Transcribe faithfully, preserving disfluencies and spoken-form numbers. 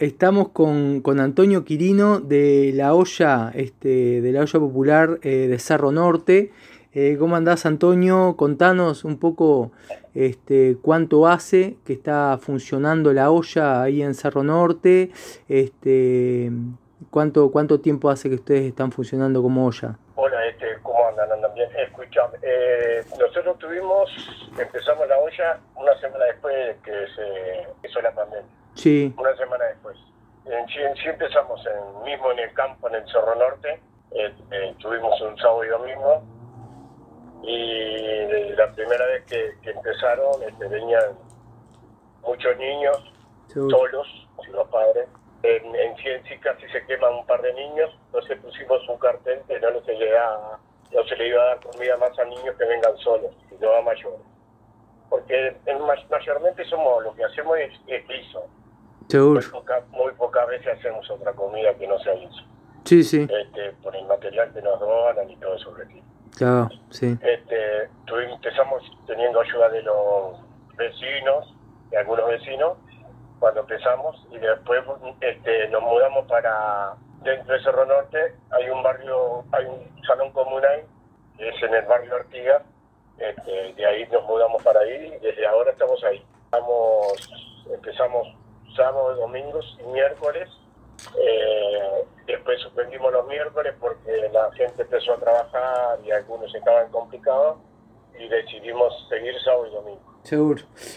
Estamos con, con Antonio Quirino de la olla, este, de la olla popular eh, de Cerro Norte. Eh, ¿cómo andás, Antonio? Contanos un poco este, cuánto hace que está funcionando la olla ahí en Cerro Norte. Este, cuánto, cuánto tiempo hace que ustedes están funcionando como olla. Hola, este, ¿cómo andan? ¿Andan bien? Escuchame, eh, nosotros tuvimos, empezamos la olla una semana después de que se empezó la pandemia. Sí, Una semana después. En sí, en sí empezamos en, mismo en el campo, en el Cerro Norte. Eh, eh, tuvimos un sábado y domingo. Y la primera vez que, que empezaron, este, venían muchos niños, seguro. solos, sin los padres. En, en sí, en sí casi se queman un par de niños. Entonces pusimos un cartel que no se le da, no se le iba a dar comida más a niños que vengan solos, sino a mayores. Porque en, mayormente somos, lo que hacemos es, es guiso. Muy, Seguro. poca, muy pocas veces hacemos otra comida que no sea guiso. Sí, sí, Este, por el material que nos donan y todo eso. claro, sí. Este, tuvimos, empezamos teniendo ayuda de los vecinos, de algunos vecinos, cuando empezamos, y después este, nos mudamos para, dentro de Cerro Norte, hay un barrio, hay un salón comunal, que es en el barrio Artigas, este, de ahí nos mudamos para ahí, y desde ahora estamos ahí. Estamos, empezamos sábados, domingos y miércoles. Eh, después suspendimos los miércoles porque la gente empezó a trabajar y algunos estaban complicados, y decidimos seguir sábado y domingo. Seguro.